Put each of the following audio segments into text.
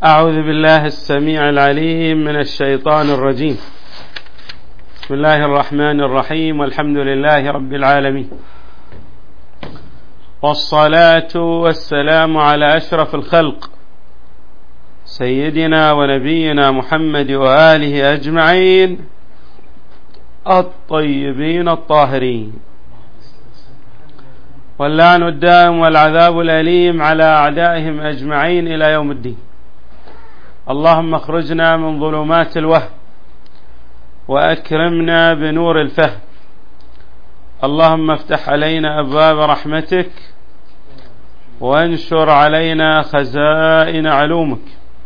أعوذ بالله السميع العليم من الشيطان الرجيم. بسم الله الرحمن الرحيم، والحمد لله رب العالمين، والصلاة والسلام على أشرف الخلق سيدنا ونبينا محمد وآله أجمعين الطيبين الطاهرين، واللعن الدائم والعذاب الأليم على أعدائهم أجمعين إلى يوم الدين. اللهم اخرجنا من ظلمات الوهم وأكرمنا بنور الفهم. اللهم افتح علينا أبواب رحمتك وانشر علينا خزائن علومك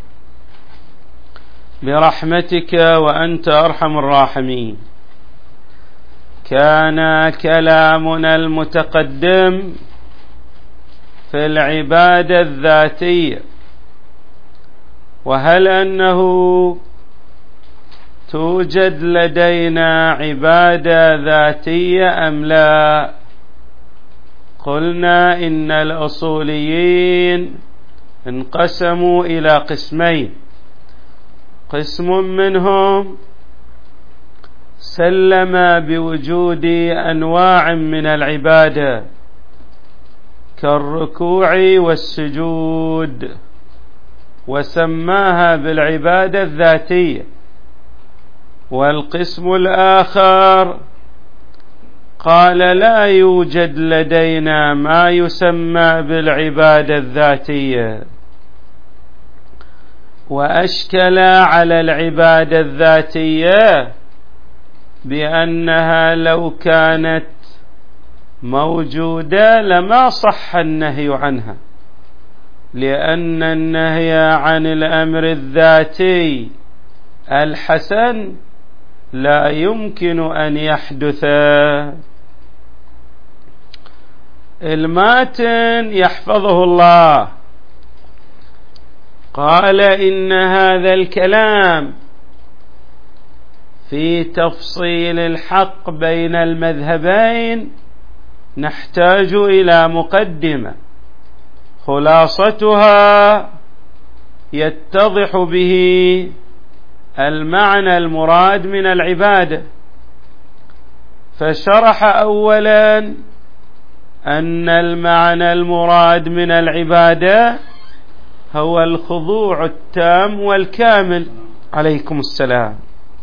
برحمتك وأنت أرحم الراحمين. كان كلامنا المتقدم في العبادة الذاتية، وهل أنه توجد لدينا عبادة ذاتية أم لا؟ قلنا إن الأصوليين انقسموا إلى قسمين. قسم منهم سلم بوجود أنواع من العبادة كالركوع والسجود، وسماها بالعبادة الذاتية. والقسم الآخر قال لا يوجد لدينا ما يسمى بالعبادة الذاتية، وأشكل على العبادة الذاتية بأنها لو كانت موجودة لما صح النهي عنها، لأن النهي عن الأمر الذاتي الحسن لا يمكن أن يحدث. الماتن يحفظه الله قال إن هذا الكلام في تفصيل الحق بين المذهبين نحتاج إلى مقدمة خلاصتها يتضح به المعنى المراد من العبادة. فشرح أولا أن المعنى المراد من العبادة هو الخضوع التام والكامل، عليكم السلام،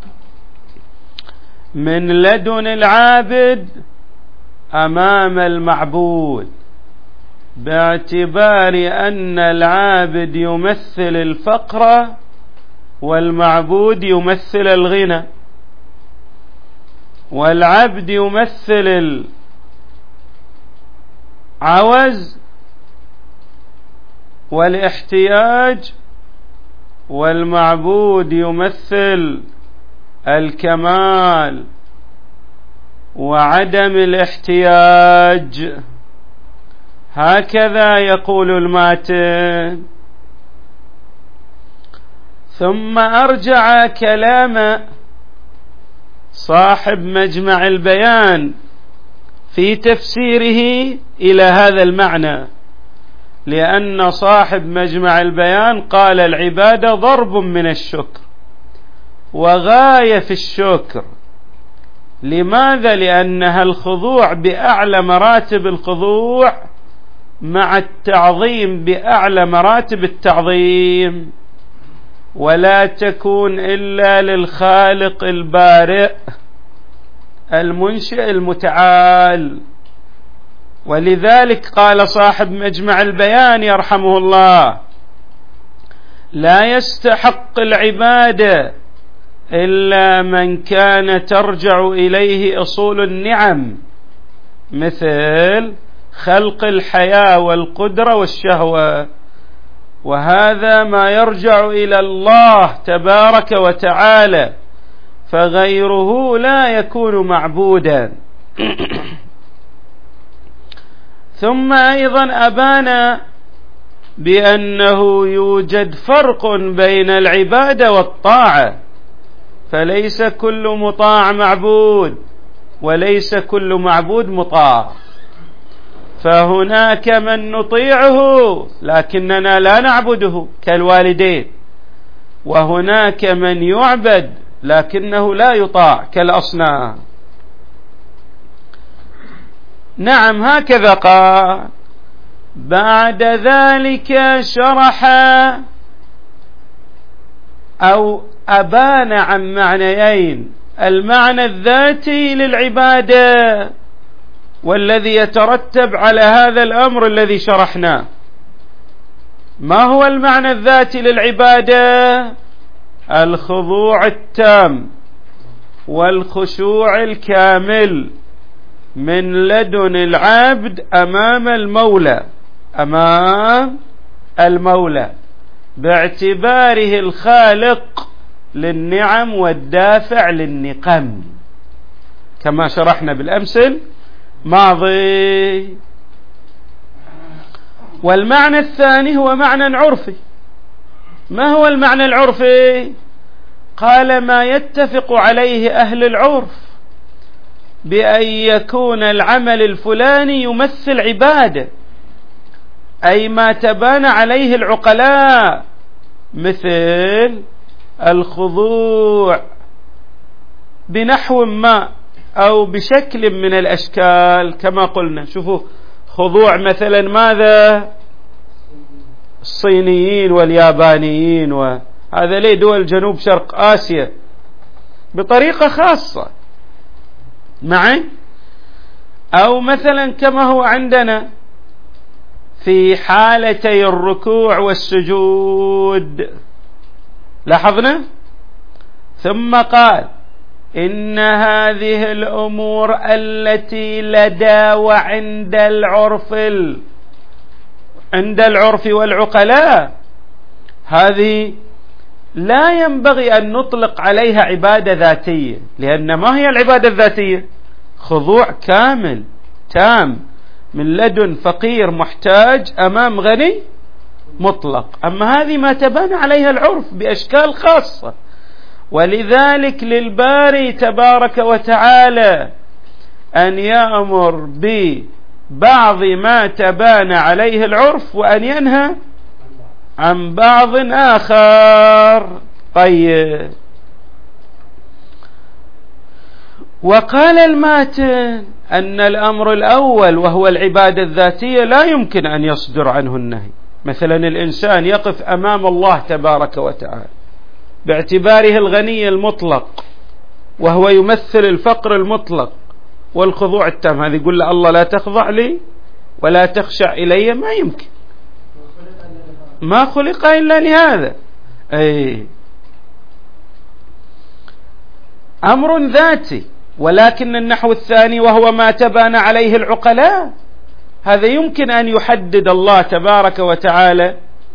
من لدن العابد أمام المعبود، باعتبار أن العابد يمثل الفقر والمعبود يمثل الغنى، والعبد يمثل العوز والاحتياج، والمعبود يمثل الكمال وعدم الاحتياج. هكذا يقول الماتن. ثم أرجع كلام صاحب مجمع البيان في تفسيره إلى هذا المعنى، لأن صاحب مجمع البيان قال العبادة ضرب من الشكر وغاية في الشكر. لماذا؟ لأنها الخضوع بأعلى مراتب الخضوع مع التعظيم بأعلى مراتب التعظيم، ولا تكون إلا للخالق البارئ المنشئ المتعال. ولذلك قال صاحب مجمع البيان يرحمه الله: لا يستحق العبادة إلا من كان ترجع إليه أصول النعم، مثل خلق الحياة والقدرة والشهوة، وهذا ما يرجع إلى الله تبارك وتعالى، فغيره لا يكون معبودا. ثم أيضا أبان بأنه يوجد فرق بين العبادة والطاعة، فليس كل مطاع معبود وليس كل معبود مطاع. فهناك من نطيعه لكننا لا نعبده كالوالدين، وهناك من يعبد لكنه لا يطاع كالأصنام. نعم هكذا قال. بعد ذلك شرح أو أبان عن معنيين: المعنى الذاتي للعبادة والذي يترتب على هذا الأمر الذي شرحناه. ما هو المعنى الذاتي للعبادة؟ الخضوع التام والخشوع الكامل من لدن العبد أمام المولى باعتباره الخالق للنعم والدافع للنقم، كما شرحنا بالأمس الماضي. والمعنى الثاني هو معنى عرفي. ما هو المعنى العرفي؟ قال: ما يتفق عليه أهل العرف بأن يكون العمل الفلاني يمثل عبادة، أي ما تبان عليه العقلاء، مثل الخضوع بنحو ما أو بشكل من الأشكال. كما قلنا، شوفوا خضوع مثلا ماذا؟ الصينيين واليابانيين، وهذا ليه دول جنوب شرق آسيا بطريقة خاصة معي. أو مثلا كما هو عندنا في حالتي الركوع والسجود، لاحظنا. ثم قال: إن هذه الأمور التي لدى وعند العرف والعقلاء، هذه لا ينبغي أن نطلق عليها عبادة ذاتية، لأن ما هي العبادة الذاتية؟ خضوع كامل تام من لدن فقير محتاج أمام غني مطلق. أما هذه ما تبان عليها العرف بأشكال خاصة. ولذلك للباري تبارك وتعالى أن يأمر ببعض ما تبان عليه العرف وأن ينهى عن بعض آخر. طيب، وقال الماتن أن الأمر الأول وهو العبادة الذاتية لا يمكن أن يصدر عنه النهي. مثلا الإنسان يقف أمام الله تبارك وتعالى باعتباره الغني المطلق، وهو يمثل الفقر المطلق والخضوع التام، هذا يقول له الله لا تخضع لي ولا تخشع إلي؟ ما يمكن، ما خلق إلا لهذا. أمر ذاتي. ولكن النحو الثاني وهو ما تبان عليه العقلاء، هذا يمكن أن يحدد الله تبارك وتعالى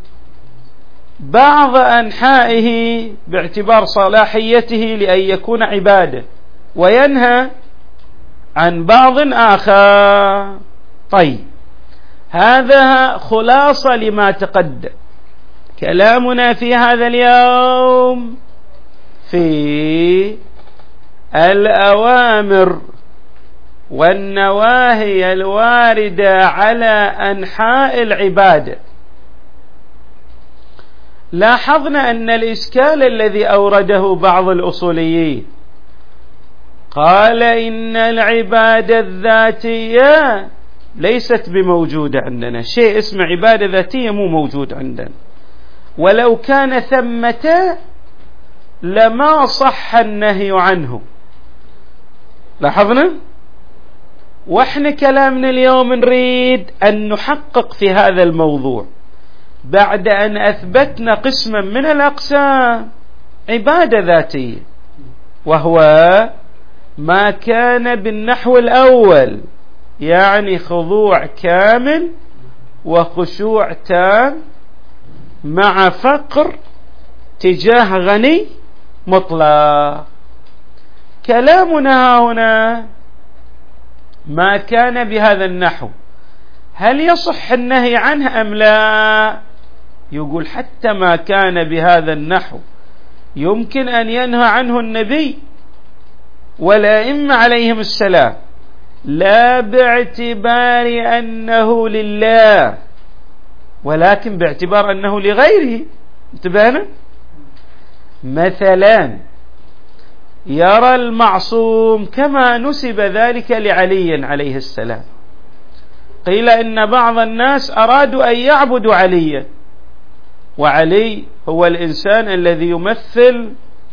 بعض أنحائه باعتبار صلاحيته لأن يكون عبادة، وينهى عن بعض آخر. طيب، هذا خلاصة لما تقدم. كلامنا في هذا اليوم في الأوامر والنواهي الواردة على أنحاء العبادة. لاحظنا أن الإشكال الذي أورده بعض الأصوليين قال إن العبادة الذاتية ليست بموجودة عندنا، شيء اسمه عبادة ذاتية مو موجود عندنا، ولو كان ثمة لما صح النهي عنه. لاحظنا؟ واحنا كلامنا اليوم نريد أن نحقق في هذا الموضوع بعد أن أثبتنا قسما من الأقسام عبادة ذاتية، وهو ما كان بالنحو الأول، يعني خضوع كامل وخشوع تام مع فقر تجاه غني مطلق. كلامنا هنا ما كان بهذا النحو، هل يصح النهي عنه أم لا؟ يقول حتى ما كان بهذا النحو يمكن أن ينهى عنه النبي والأئمة عليهم السلام، لا باعتبار أنه لله ولكن باعتبار أنه لغيره. انتبهنا؟ مثلا يرى المعصوم كما نسب ذلك لعلي عليه السلام، قيل إن بعض الناس أرادوا أن يعبدوا عليا، وعلي هو الإنسان الذي يمثل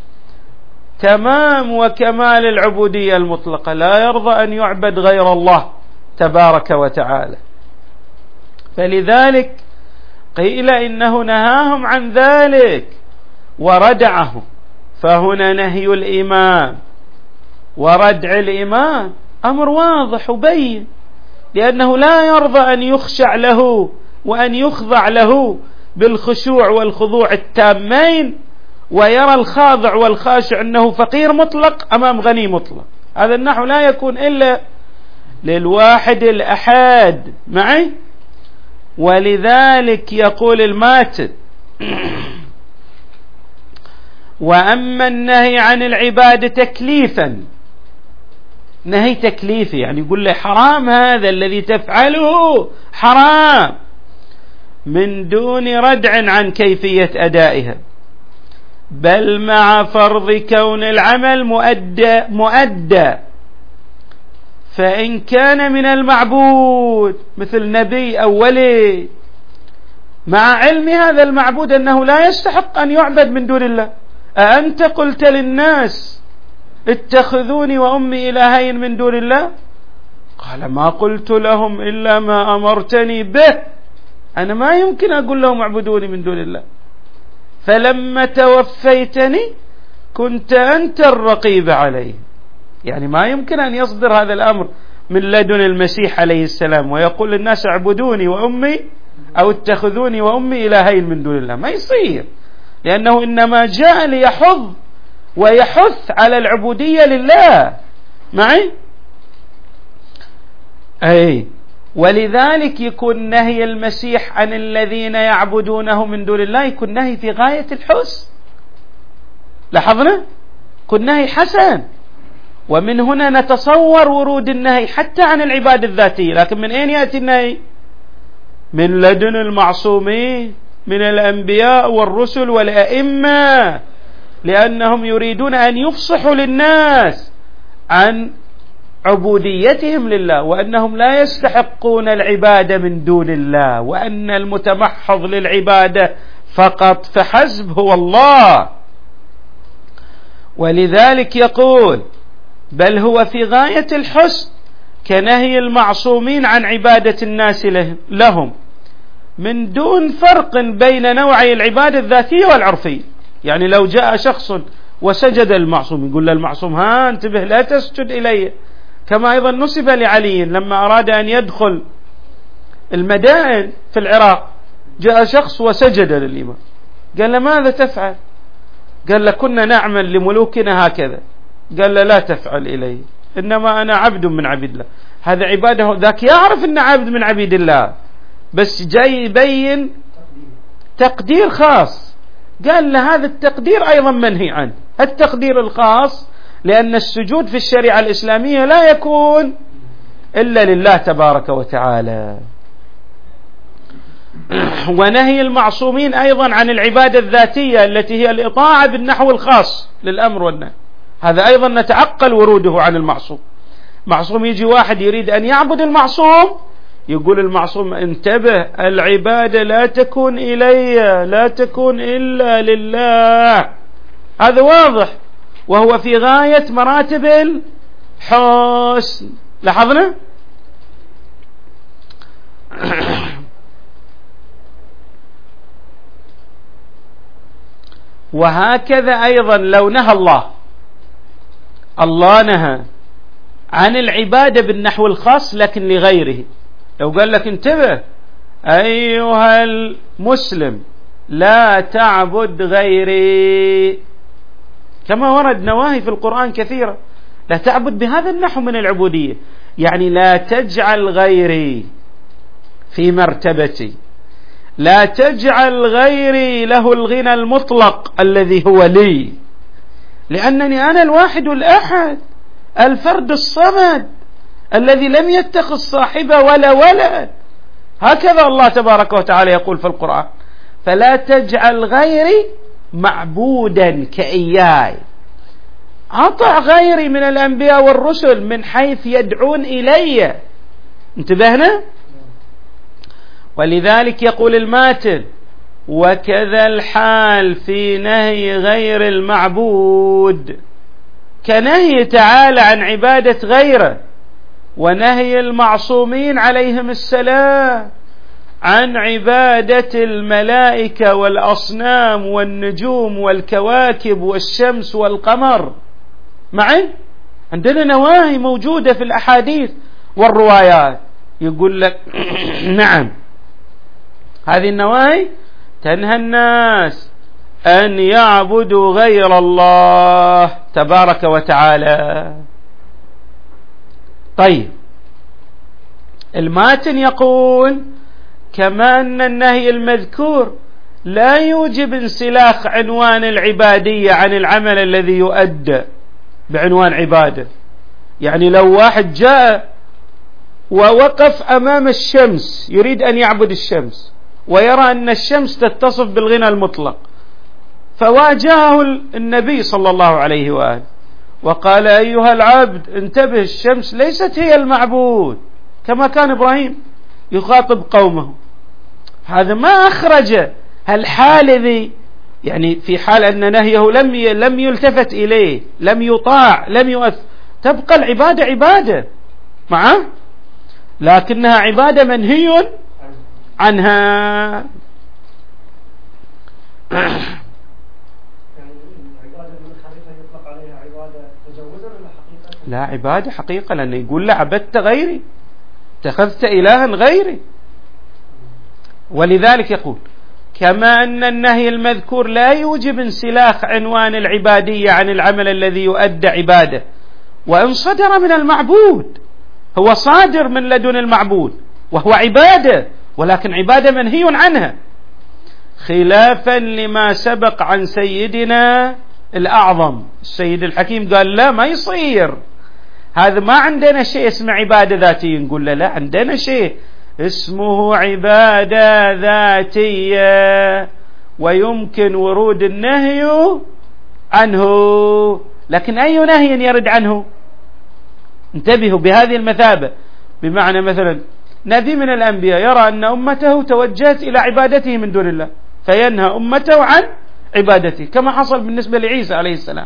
تمام وكمال العبودية المطلقة، لا يرضى أن يعبد غير الله تبارك وتعالى، فلذلك قيل إنه نهاهم عن ذلك وردعهم. فهنا نهي الإمام وردع الإمام أمر واضح وبين، لأنه لا يرضى أن يخشع له وأن يخضع له بالخشوع والخضوع التامين، ويرى الخاضع والخاشع أنه فقير مطلق أمام غني مطلق. هذا النحو لا يكون إلا للواحد الأحد معي. ولذلك يقول الماتن: وأما النهي عن العبادة تكليفا، نهي تكليفي يعني يقول له حرام هذا الذي تفعله حرام، من دون ردع عن كيفية أدائها، بل مع فرض كون العمل مؤدى، فإن كان من المعبود مثل نبي أو ولي مع علم هذا المعبود أنه لا يستحق أن يعبد من دون الله. أأنت قلت للناس اتخذوني وأمي إلهين من دون الله؟ قال: ما قلت لهم إلا ما أمرتني به، أنا ما يمكن أقول لهم اعبدوني من دون الله، فلما توفيتني كنت أنت الرقيب عليه. يعني ما يمكن أن يصدر هذا الأمر من لدن المسيح عليه السلام ويقول للناس اعبدوني وأمي أو اتخذوني وأمي إلهين من دون الله، ما يصير، لأنه إنما جاء ليحض ويحث على العبودية لله معي. ولذلك يكون نهي المسيح عن الذين يعبدونه من دون الله يكون نهي في غاية الحسن. لاحظنا؟ يكون نهي حسن، ومن هنا نتصور ورود النهي حتى عن العبادة الذاتية. لكن من أين يأتي النهي؟ من لدن المعصومين من الأنبياء والرسل والأئمة، لأنهم يريدون أن يفصحوا للناس عن عبوديتهم لله، وأنهم لا يستحقون العبادة من دون الله، وأن المتمحض للعبادة فقط فحسب هو الله. ولذلك يقول: بل هو في غاية الحسن كنهي المعصومين عن عبادة الناس لهم، من دون فرق بين نوعي العبادة الذاتية والعرفية. يعني لو جاء شخص وسجد المعصوم يقول للمعصوم: ها انتبه لا تسجد إلي، كما أيضا نسب لعلي لما أراد أن يدخل المدائن في العراق، جاء شخص وسجد للإمام، قال له: ماذا تفعل؟ قال له: كنا نعمل لملوكنا هكذا. قال له: لا تفعل إلي، إنما أنا عبد من عبيد الله. هذا عباده، ذاك يعرف أنه عبد من عبيد الله، بس جاي يبين تقدير خاص. قال له: هذا التقدير أيضا منهي عنه، التقدير الخاص، لأن السجود في الشريعة الإسلامية لا يكون إلا لله تبارك وتعالى. ونهي المعصومين أيضا عن العبادة الذاتية التي هي الإطاعة بالنحو الخاص للأمر والنهي، هذا أيضا نتعقل وروده عن المعصوم. معصوم يجي واحد يريد أن يعبد المعصوم، يقول المعصوم: انتبه، العبادة لا تكون إلي، لا تكون إلا لله. هذا واضح، وهو في غاية مراتب الحسن. لاحظنا؟ وهكذا أيضا لو نهى الله نهى عن العبادة بالنحو الخاص لكن لغيره، لو قال لك: انتبه أيها المسلم لا تعبد غيري، كما ورد نواهي في القرآن كثيرة، لا تعبد بهذا النحو من العبودية، يعني لا تجعل غيري في مرتبتي، لا تجعل غيري له الغنى المطلق الذي هو لي، لأنني أنا الواحد الأحد الفرد الصمد الذي لم يتخذ صاحبه ولا ولد. هكذا الله تبارك وتعالى يقول في القرآن: فلا تجعل غيري معبودا كإياي، أطع غيري من الأنبياء والرسل من حيث يدعون إلي. انتبهنا؟ ولذلك يقول الماتن: وكذا الحال في نهي غير المعبود، كنهي تعالى عن عبادة غيره، ونهي المعصومين عليهم السلام عن عبادة الملائكة والأصنام والنجوم والكواكب والشمس والقمر. معي عندنا نواهي موجودة في الأحاديث والروايات، يقول لك نعم هذه النواهي تنهى الناس أن يعبدوا غير الله تبارك وتعالى. طيب، الماتن يقول: كما أن النهي المذكور لا يوجب انسلاخ عنوان العبادية عن العمل الذي يؤدى بعنوان عبادة. يعني لو واحد جاء ووقف أمام الشمس يريد أن يعبد الشمس، ويرى أن الشمس تتصف بالغنى المطلق، فواجهه النبي صلى الله عليه وآله وقال: أيها العبد انتبه، الشمس ليست هي المعبود، كما كان إبراهيم يخاطب قومه. هذا ما أخرج هالحالة ذي، يعني في حال أن نهيه لم يلتفت إليه، لم يطاع، لم يؤثر، تبقى العبادة عبادة معه، لكنها عبادة منهي عنها. لا، عبادة حقيقة، لأنه يقول له: عبدت غيري، اتخذت إلها غيري. ولذلك يقول: كما أن النهي المذكور لا يوجب انسلاخ عنوان العبادية عن العمل الذي يؤدى عبادة، وإن صدر من المعبود، هو صادر من لدن المعبود وهو عبادة، ولكن عبادة منهي عنها، خلافا لما سبق عن سيدنا الأعظم السيد الحكيم. قال: لا، ما يصير، هذا ما عندنا شيء اسمه عبادة ذاتية. نقول له: لا، عندنا شيء اسمه عبادة ذاتية، ويمكن ورود النهي عنه، لكن أي نهي يرد عنه؟ انتبهوا بهذه المثابة. بمعنى مثلا نبي من الأنبياء يرى أن أمته توجهت إلى عبادته من دون الله، فينهى أمته عن عبادته، كما حصل بالنسبة لعيسى عليه السلام.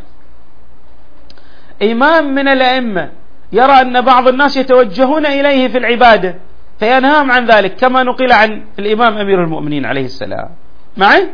إمام من الأئمة يرى أن بعض الناس يتوجهون إليه في العبادة، فينهاهم عن ذلك، كما نقل عن الإمام أمير المؤمنين عليه السلام. معي؟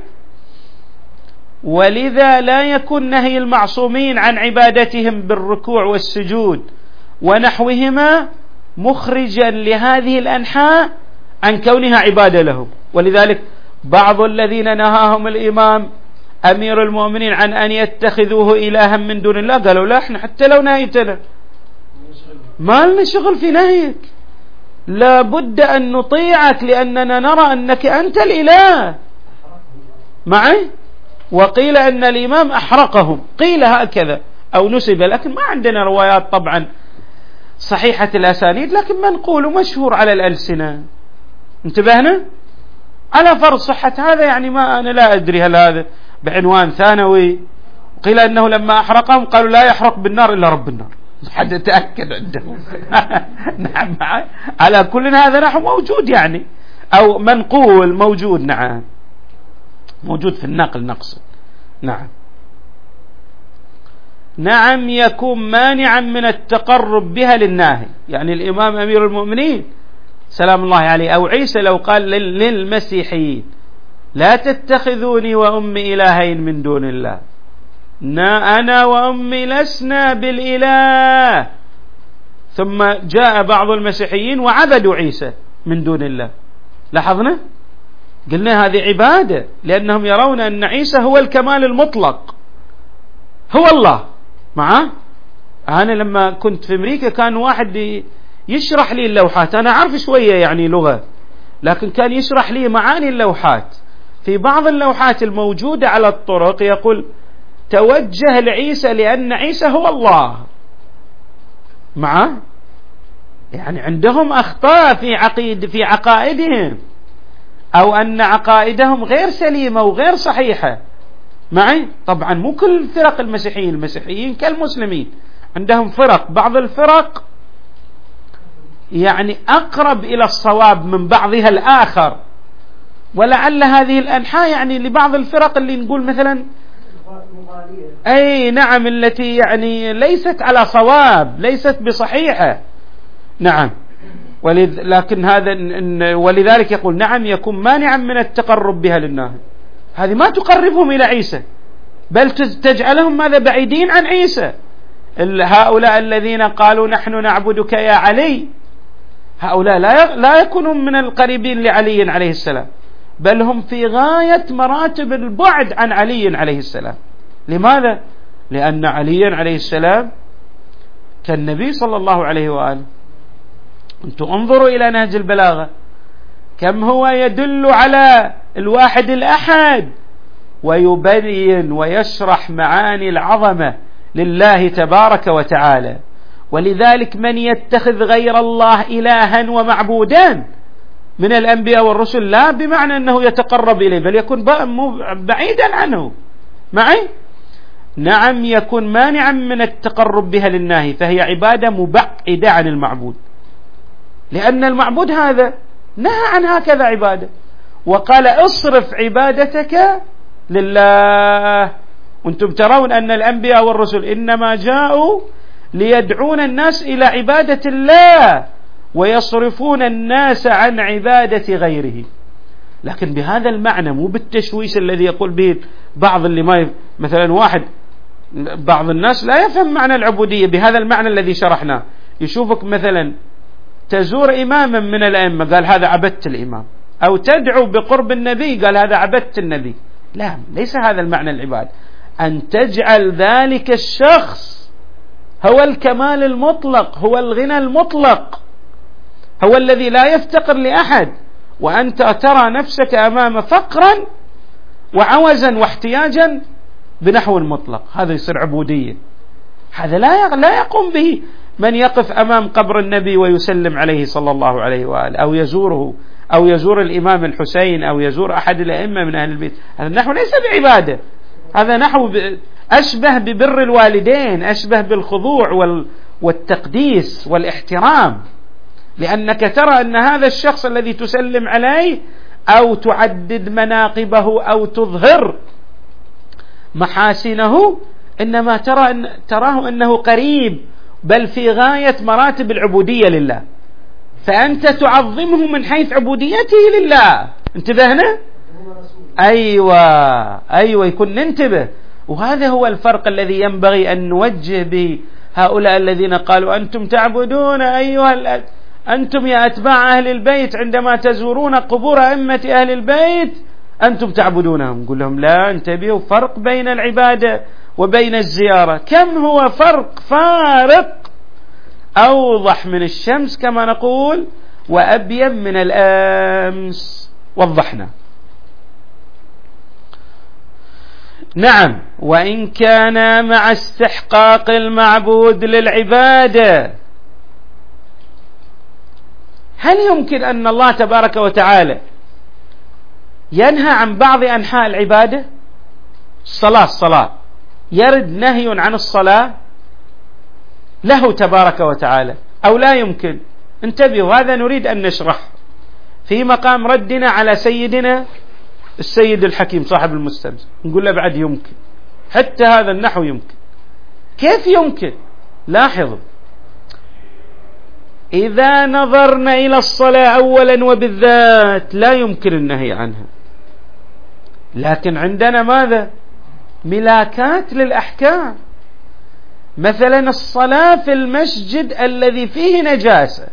ولذا لا يكون نهي المعصومين عن عبادتهم بالركوع والسجود ونحوهما مخرجا لهذه الأنحاء عن كونها عبادة لهم. ولذلك بعض الذين نهاهم الإمام أمير المؤمنين عن أن يتخذوه إلها من دون الله قالوا: لا، احنا حتى لو نهيتنا ما لنا شغل في نهيك، لا بد أن نطيعك لأننا نرى أنك أنت الإله. معي؟ وقيل أن الإمام أحرقهم، قيل هكذا أو نسب، لكن ما عندنا روايات طبعا صحيحة الأسانيد، لكن منقول ومشهور على الألسنة. انتبهنا؟ على فرض صحة هذا، يعني ما أنا لا أدري هل هذا بعنوان ثانوي. قيل أنه لما أحرقهم قالوا: لا يحرق بالنار إلا رب النار، حد تأكد عندهم. نعم، على كل هذا نحو موجود، يعني أو منقول موجود، نعم موجود في النقل نقص. نعم يكون مانعا من التقرب بها للناهي. يعني الإمام أمير المؤمنين سلام الله عليه أو عيسى لو قال للمسيحيين: لا تتخذوني وأمي إلهين من دون الله، أنا وأمي لسنا بالإله، ثم جاء بعض المسيحيين وعبدوا عيسى من دون الله، لاحظنا؟ قلنا هذه عبادة، لأنهم يرون أن عيسى هو الكمال المطلق، هو الله. أنا لما كنت في أمريكا كان واحد يشرح لي اللوحات، أنا أعرف شوية يعني لغة، لكن كان يشرح لي معاني اللوحات. في بعض اللوحات الموجودة على الطرق يقول: توجه لعيسى لأن عيسى هو الله. يعني عندهم أخطاء في عقائدهم، أو أن عقائدهم غير سليمة وغير صحيحة. معي؟ طبعا مو كل فرق المسيحيين كالمسلمين عندهم فرق، بعض الفرق يعني أقرب إلى الصواب من بعضها الآخر، ولعل هذه الأنحاء يعني لبعض الفرق اللي نقول مثلا أي نعم التي يعني ليست على صواب، ليست بصحيحة، نعم. لكن هذا ولذلك يقول نعم يكون مانعا من التقرب بها للناس. هذه ما تقربهم إلى عيسى، بل تجعلهم ماذا؟ بعيدين عن عيسى. هؤلاء الذين قالوا نحن نعبدك يا علي، هؤلاء لا يكونون من القريبين لعلي عليه السلام، بل هم في غاية مراتب البعد عن علي عليه السلام. لماذا؟ لأن علي عليه السلام كالنبي صلى الله عليه وآله. أنتم انظروا إلى نهج البلاغة كم هو يدل على الواحد الأحد، ويبين ويشرح معاني العظمة لله تبارك وتعالى. ولذلك من يتخذ غير الله إلها ومعبودا من الأنبياء والرسل، لا بمعنى أنه يتقرب إليه، بل يكون بعيدا عنه. معي؟ نعم يكون مانعا من التقرب بها لله، فهي عبادة مبعدة عن المعبود، لأن المعبود هذا نهى عن هكذا عبادة، وقال اصرف عبادتك لله. وانتم ترون أن الأنبياء والرسل إنما جاءوا ليدعون الناس إلى عبادة الله ويصرفون الناس عن عبادة غيره، لكن بهذا المعنى، مو بالتشويش الذي يقول به بعض اللي ما مثلا بعض الناس لا يفهم معنى العبودية بهذا المعنى الذي شرحناه. يشوفك مثلا تزور إماما من الأئمة قال هذا عبدت الإمام، أو تدعو بقرب النبي قال هذا عبدت النبي. لا، ليس هذا المعنى العبادة، أن تجعل ذلك الشخص هو الكمال المطلق، هو الغنى المطلق، هو الذي لا يفتقر لأحد، وأنت ترى نفسك أمام فقرا وعوزا واحتياجا بنحو مطلق. هذا يصير عبودية. هذا لا يقوم به من يقف أمام قبر النبي ويسلم عليه صلى الله عليه وآله، أو يزوره، أو يزور الإمام الحسين، أو يزور أحد الأئمة من أهل البيت. هذا النحو ليس بعبادة، هذا نحو أشبه ببر الوالدين، أشبه بالخضوع والتقديس والاحترام، لأنك ترى أن هذا الشخص الذي تسلم عليه أو تعدد مناقبه أو تظهر محاسنه، إنما تراه أنه قريب، بل في غاية مراتب العبودية لله، فأنت تعظمه من حيث عبوديته لله. انتبهنا؟ أيوة يكون ننتبه. وهذا هو الفرق الذي ينبغي أن نوجه به هؤلاء الذين قالوا أنتم تعبدون أنتم يا أتباع أهل البيت عندما تزورون قبور أئمة أهل البيت أنتم تعبدونهم. نقول لهم لا، انتبهوا، فرق بين العبادة وبين الزيارة. كم هو فارق أوضح من الشمس كما نقول، وأبين من الأمس. وضحنا. نعم، وإن كان مع استحقاق المعبود للعبادة. هل يمكن أن الله تبارك وتعالى ينهى عن بعض أنحاء العبادة؟ الصلاة يرد نهي عن الصلاة له تبارك وتعالى، أو لا يمكن؟ انتبهوا، هذا نريد أن نشرح في مقام ردنا على سيدنا السيد الحكيم صاحب المستمسك. نقول له بعد يمكن، حتى هذا النحو يمكن. كيف يمكن؟ لاحظوا، إذا نظرنا إلى الصلاة أولا وبالذات لا يمكن النهي عنها، لكن عندنا ماذا؟ ملاكات للأحكام. مثلا الصلاة في المسجد الذي فيه نجاسة،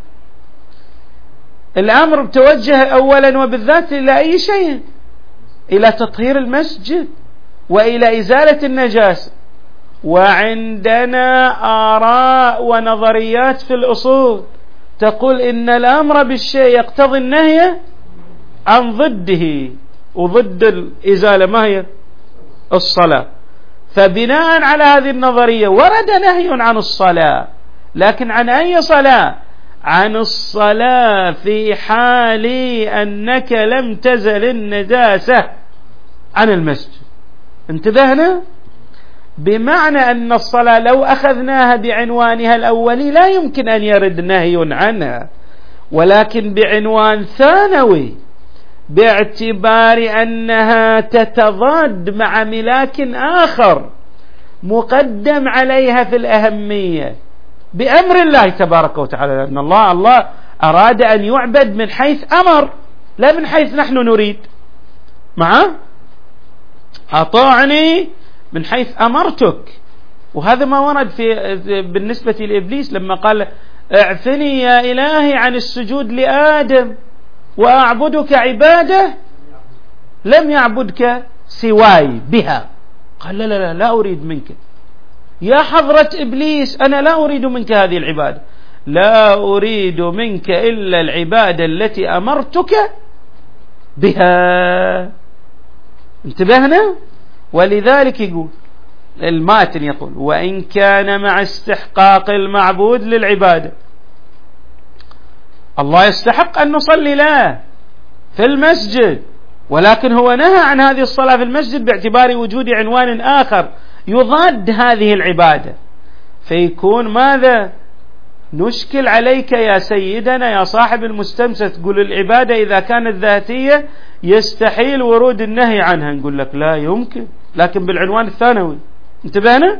الأمر بتوجه أولا وبالذات إلى أي شيء؟ إلى تطهير المسجد وإلى إزالة النجاسة. وعندنا آراء ونظريات في الأصول تقول إن الأمر بالشيء يقتضي النهي عن ضده، وضد الإزالة ما هي؟ الصلاة. فبناء على هذه النظرية ورد نهي عن الصلاة، لكن عن أي صلاة؟ عن الصلاة في حال أنك لم تزل النجاسة عن المسجد. انتبهنا؟ بمعنى أن الصلاة لو أخذناها بعنوانها الأولي لا يمكن أن يرد نهي عنها، ولكن بعنوان ثانوي باعتبار أنها تتضاد مع ملاك آخر مقدم عليها في الأهمية بأمر الله تبارك وتعالى، لأن الله أراد أن يعبد من حيث أمر لا من حيث نحن نريد. أطاعني من حيث أمرتك، وهذا ما ورد بالنسبة لإبليس لما قال اعفني يا إلهي عن السجود لآدم وأعبدك عبادة لم يعبدك سواي بها. قال لا أريد منك يا حضرة إبليس، أنا لا أريد منك هذه العبادة، لا أريد منك إلا العبادة التي أمرتك بها. انتبهنا؟ ولذلك يقول الماتن يقول وإن كان مع استحقاق المعبود للعبادة، الله يستحق أن نصلي له في المسجد، ولكن هو نهى عن هذه الصلاة في المسجد باعتبار وجود عنوان آخر يضاد هذه العبادة، فيكون ماذا؟ نشكل عليك يا سيدنا يا صاحب المستمسك، تقول العبادة إذا كانت ذاتية يستحيل ورود النهي عنها، نقول لك لا يمكن، لكن بالعنوان الثانوي. انتبهنا؟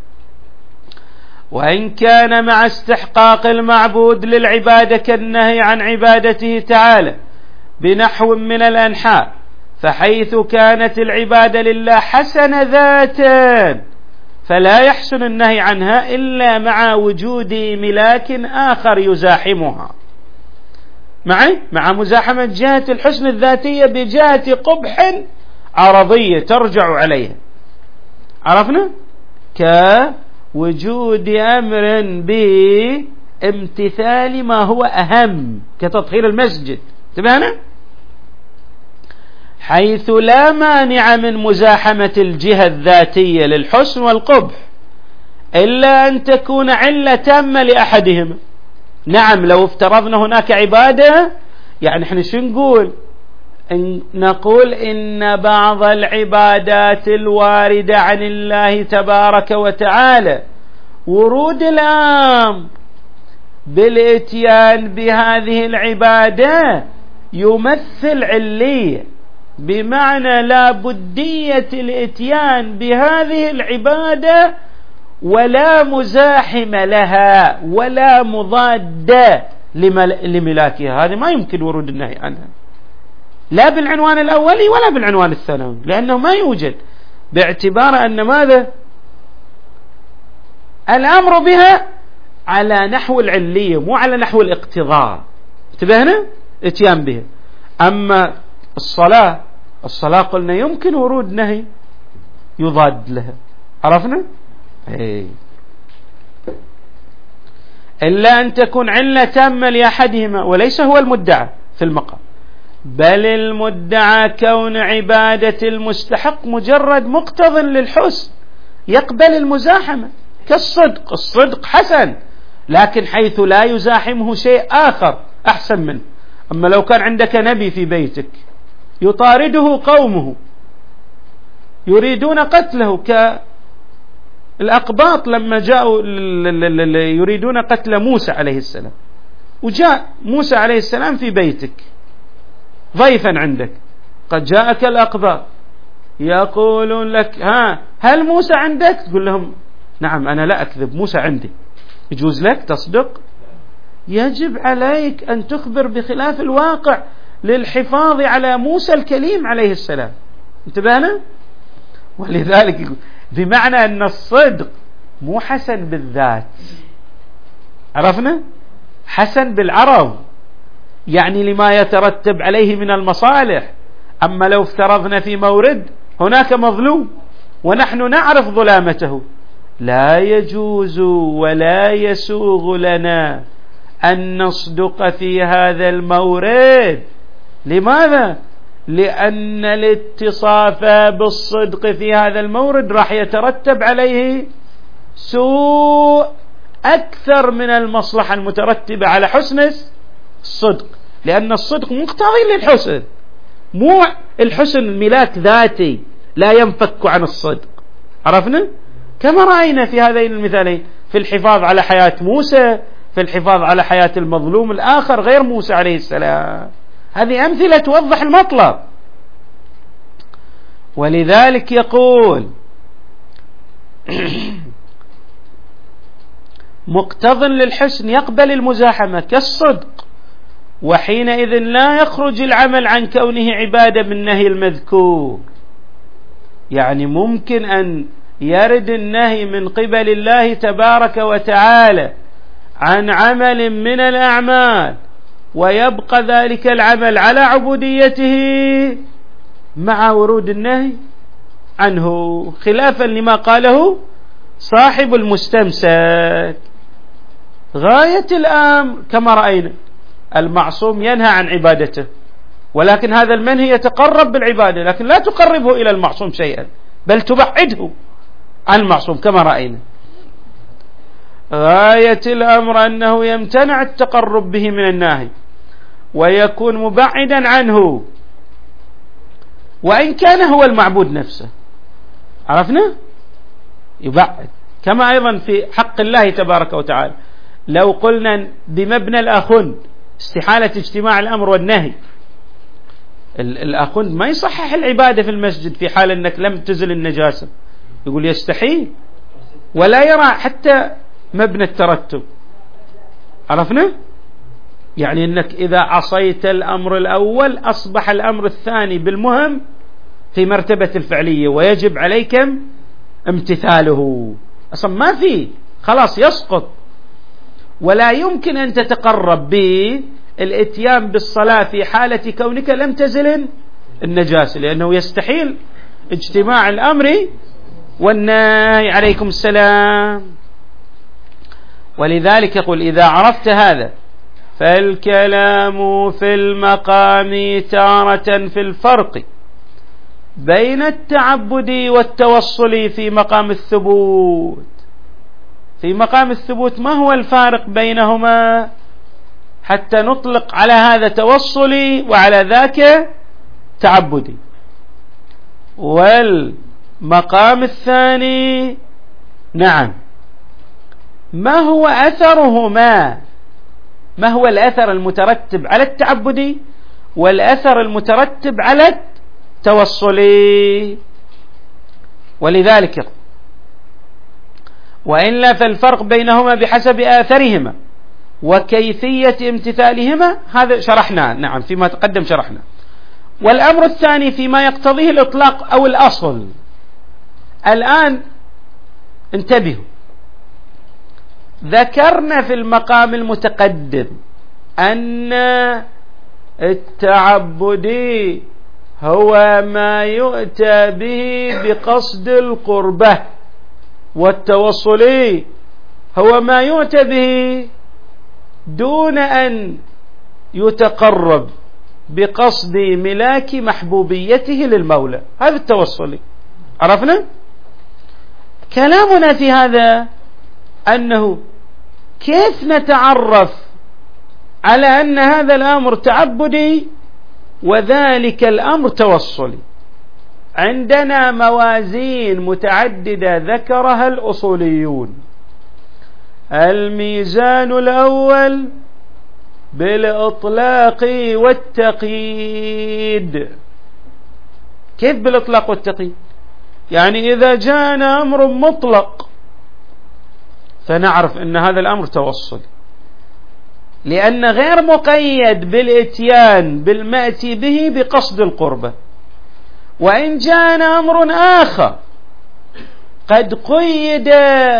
وإن كان مع استحقاق المعبود للعبادة كالنهي عن عبادته تعالى بنحو من الأنحاء، فحيث كانت العبادة لله حسن ذاتا فلا يحسن النهي عنها إلا مع وجود ملاك آخر يزاحمها، مع مزاحمة جهة الحسن الذاتية بجهة قبح عرضية ترجع عليها. عرفنا؟ كوجود أمر بامتثال ما هو أهم كتطهير المسجد. انتبهنا؟ حيث لا مانع من مزاحمة الجهة الذاتية للحسن والقبح إلا أن تكون علة تامة لأحدهما. نعم، لو افترضنا هناك عبادة، يعني احنا شو نقول؟ نقول إن بعض العبادات الواردة عن الله تبارك وتعالى ورود الأمر بالإتيان بهذه العبادة يمثل علية، بمعنى لا بدية الإتيان بهذه العبادة ولا مزاحم لها ولا مضادة لملاكها، هذا ما يمكن ورود النهي عنها لا بالعنوان الأولي ولا بالعنوان الثانوي، لأنه ما يوجد، باعتبار أن ماذا؟ الأمر بها على نحو العلية مو على نحو الاقتضاء. انتبهنا؟ اتيان بها. أما الصلاة قلنا يمكن ورود نهي يضاد لها. عرفنا؟ إلا أن تكون علة تامة لأحدهما، وليس هو المدعى في المقام، بل المدعى كون عبادة المستحق مجرد مقتض للحسن يقبل المزاحمة كالصدق. الصدق حسن، لكن حيث لا يزاحمه شيء آخر أحسن منه. أما لو كان عندك نبي في بيتك يطارده قومه يريدون قتله، كالأقباط لما جاءوا يريدون قتل موسى عليه السلام، وجاء موسى عليه السلام في بيتك ضيفا عندك، قد جاءك الأقباط يقولون لك هل موسى عندك؟ تقول لهم نعم أنا لا أكذب، موسى عندي. يجوز لك تصدق؟ يجب عليك أن تخبر بخلاف الواقع للحفاظ على موسى الكليم عليه السلام. انتبهنا؟ ولذلك بمعنى أن الصدق مو حسن بالذات، عرفنا؟ حسن بالعرض، يعني لما يترتب عليه من المصالح. أما لو افترضنا في مورد هناك مظلوم ونحن نعرف ظلامته، لا يجوز ولا يسوغ لنا أن نصدق في هذا المورد. لماذا؟ لأن الاتصاف بالصدق في هذا المورد راح يترتب عليه سوء أكثر من المصلحة المترتبة على حسن الصدق، لأن الصدق مقتضي للحسن، مو الحسن ملاك ذاتي، لا ينفك عن الصدق. عرفنا؟ كما رأينا في هذين المثالين، في الحفاظ على حياة موسى، في الحفاظ على حياة المظلوم الآخر غير موسى عليه السلام. هذه أمثلة توضح المطلب. ولذلك يقول مقتض للحسن يقبل المزاحمة كالصدق، وحينئذ لا يخرج العمل عن كونه عبادة بالنهي المذكور. يعني ممكن أن يرد النهي من قبل الله تبارك وتعالى عن عمل من الأعمال ويبقى ذلك العمل على عبوديته مع ورود النهي عنه، خلافا لما قاله صاحب المستمسك. غاية الأمر كما رأينا المعصوم ينهى عن عبادته، ولكن هذا المنهي يتقرب بالعبادة، لكن لا تقربه إلى المعصوم شيئا، بل تبعده عن المعصوم كما رأينا. غاية الأمر أنه يمتنع التقرب به من الناهي ويكون مبعدا عنه، وإن كان هو المعبود نفسه. عرفنا؟ يبعد. كما أيضا في حق الله تبارك وتعالى، لو قلنا بمبنى الأخند استحالة اجتماع الأمر والنهي، الأخند ما يصحح العبادة في المسجد في حال أنك لم تزل النجاسة، يقول يستحيل، ولا يرى حتى مبنى الترتب. عرفنا؟ يعني أنك إذا عصيت الأمر الأول أصبح الأمر الثاني بالمهم في مرتبة الفعلية ويجب عليك امتثاله. أصلا ما في، خلاص يسقط. ولا يمكن أن تتقرب بالاتيان بالصلاة في حالة كونك لم تزل النجاسة، لأنه يستحيل اجتماع الأمر والنهي. عليكم السلام. ولذلك يقول إذا عرفت هذا فالكلام في المقام تارة في الفرق بين التعبد والتوصل في مقام الثبوت. في مقام الثبوت ما هو الفارق بينهما حتى نطلق على هذا توصلي وعلى ذاك تعبدي؟ والمقام الثاني نعم، ما هو أثرهما؟ ما هو الأثر المترتب على التعبدي والأثر المترتب على التوصلي؟ ولذلك وإلا فالفرق بينهما بحسب آثرهما وكيفية امتثالهما، هذا شرحناه نعم فيما تقدم شرحنا. والأمر الثاني فيما يقتضيه الإطلاق أو الأصل. الآن انتبهوا، ذكرنا في المقام المتقدم أن التعبدي هو ما يؤتى به بقصد القربة، والتوصلي هو ما يؤتى به دون أن يتقرب بقصد ملاك محبوبيته للمولى، هذا التوصلي. عرفنا؟ كلامنا في هذا أنه كيف نتعرف على أن هذا الأمر تعبدي وذلك الأمر توصلي؟ عندنا موازين متعددة ذكرها الأصوليون. الميزان الأول بالإطلاق والتقييد. كيف بالإطلاق والتقييد؟ يعني إذا جاءنا أمر مطلق فنعرف أن هذا الأمر توصلي، لأن غير مقيد بالإتيان بالمأتي به بقصد القربة. وإن جاءنا أمر آخر قد قيد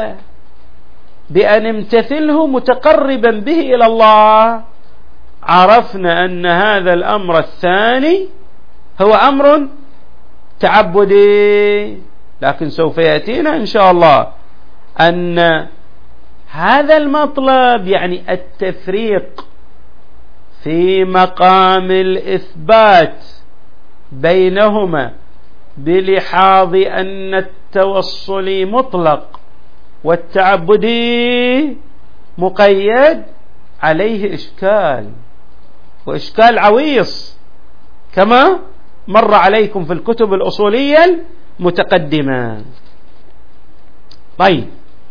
بأن امتثله متقربا به إلى الله، عرفنا أن هذا الأمر الثاني هو أمر تعبدي. لكن سوف يأتينا إن شاء الله أن هذا المطلب يعني التفريق في مقام الإثبات بينهما بلحاظ أن التوصلي مطلق والتعبدي مقيد، عليه إشكال، وإشكال عويص كما مر عليكم في الكتب الأصولية متقدمة. طيب،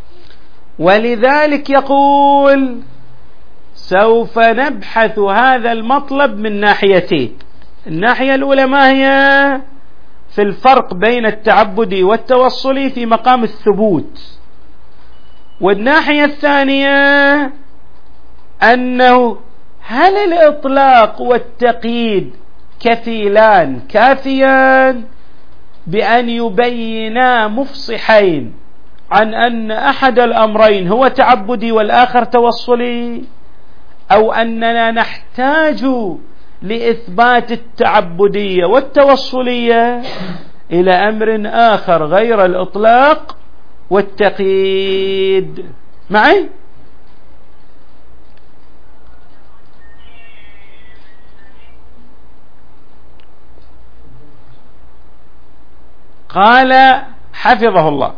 ولذلك يقول سوف نبحث هذا المطلب من ناحيتين. الناحية الأولى ما هي؟ في الفرق بين التعبدي والتوصلي في مقام الثبوت، والناحية الثانية أنه هل الإطلاق والتقييد كفيلان كافيان بأن يبينا مفصحين عن أن أحد الأمرين هو تعبدي والآخر توصلي، أو أننا نحتاج لإثبات التعبدية والتوصلية إلى أمر آخر غير الإطلاق والتقييد؟ معي؟ قال حفظه الله: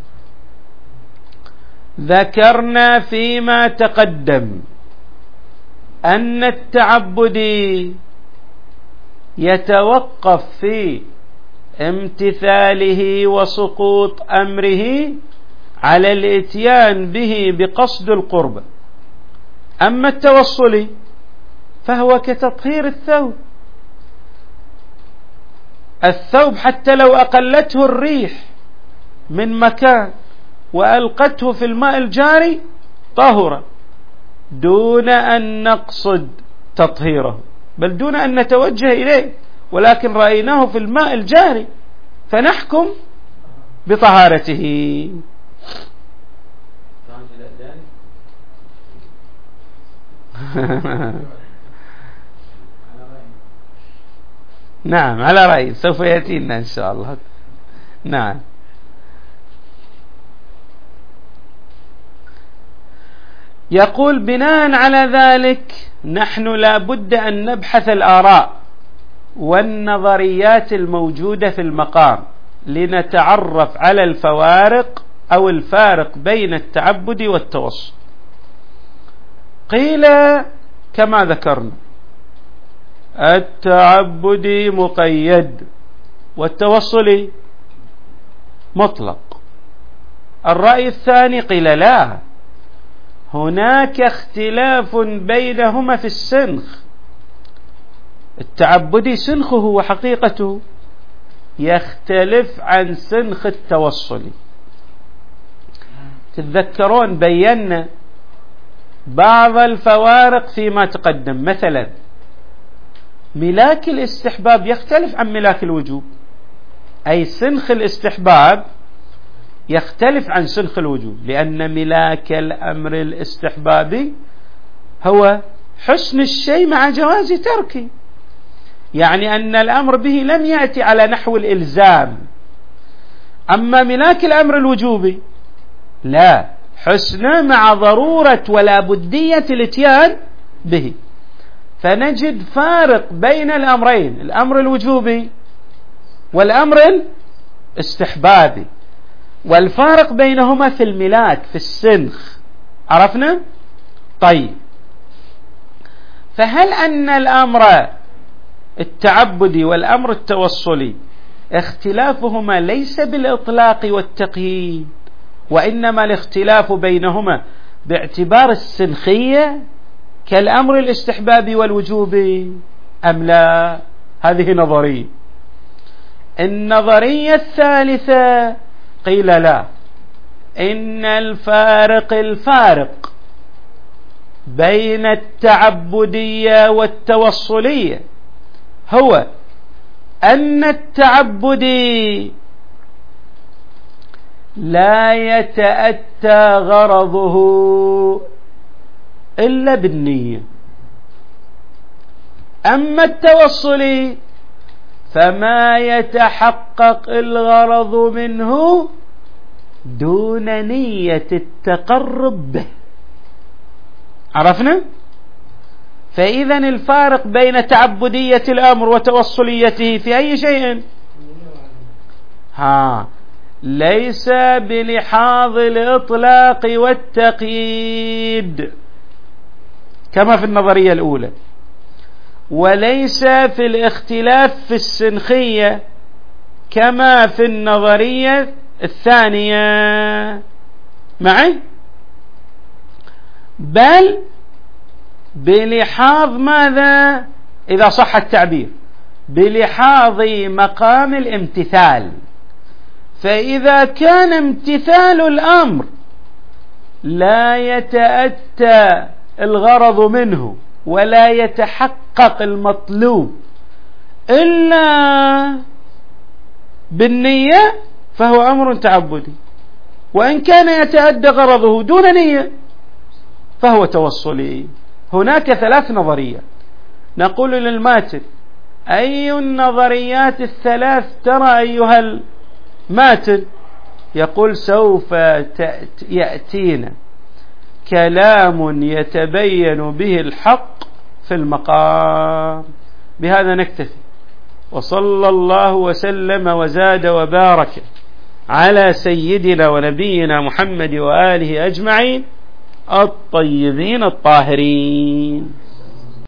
ذكرنا فيما تقدم أن التعبدي يتوقف في امتثاله وسقوط أمره على الإتيان به بقصد القرب، أما التوصلي فهو كتطهير الثوب حتى لو أقلته الريح من مكان وألقته في الماء الجاري طهر دون أن نقصد تطهيره، بل دون أن نتوجه إليه، ولكن رأيناه في الماء الجاري فنحكم بطهارته. نعم، على رأي سوف يأتينا إن شاء الله. نعم. يقول: بناء على ذلك نحن لا بد أن نبحث الآراء والنظريات الموجودة في المقام لنتعرف على الفوارق أو الفارق بين التعبد والتوصل. قيل كما ذكرنا: التعبدي مقيد والتوصلي مطلق. الرأي الثاني قيل لا، هناك اختلاف بينهما في السنخ. التعبدي سنخه وحقيقته يختلف عن سنخ التوصلي. تتذكرون بينا بعض الفوارق فيما تقدم، مثلا ملاك الاستحباب يختلف عن ملاك الوجوب، أي سنخ الاستحباب يختلف عن سنخ الوجوب، لأن ملاك الأمر الاستحبابي هو حسن الشيء مع جواز تركه، يعني أن الأمر به لم يأتي على نحو الإلزام. أما ملاك الأمر الوجوبي لا، حسن مع ضرورة ولا بدية الاتيان به. فنجد فارق بين الأمرين، الأمر الوجوبي والأمر الاستحبابي، والفارق بينهما في الملاك، في السنخ. عرفنا؟ طيب، فهل أن الأمر التعبدي والأمر التوصلي اختلافهما ليس بالإطلاق والتقييد، وإنما الاختلاف بينهما باعتبار السنخية كالأمر الاستحبابي والوجوبي أم لا؟ هذه نظرية. النظرية الثالثة قيل لا، إن الفارق بين التعبدية والتوصلية هو أن التعبدي لا يتأتى غرضه إلا بالنية، أما التوصلي فما يتحقق الغرض منه دون نية التقرب به. عرفنا؟ فإذا الفارق بين تعبدية الأمر وتوصليته في أي شيء؟ ليس بلحاظ الإطلاق والتقييد كما في النظرية الأولى، وليس في الاختلاف في السنخية كما في النظرية الثانية معي، بل بلحاظ ماذا؟ إذا صح التعبير بلحاظ مقام الامتثال. فإذا كان امتثال الأمر لا يتأتى الغرض منه ولا يتحقق المطلوب إلا بالنية فهو أمر تعبدي، وإن كان يتأدى غرضه دون نية فهو توصلي. هناك 3 نظريات. نقول للماتن: أي النظريات ال3 ترى أيها الماتن؟ يقول: سوف يأتينا كلام يتبين به الحق في المقام. بهذا نكتفي، وصلى الله وسلم وزاد وبارك على سيدنا ونبينا محمد وآله أجمعين الطيبين الطاهرين.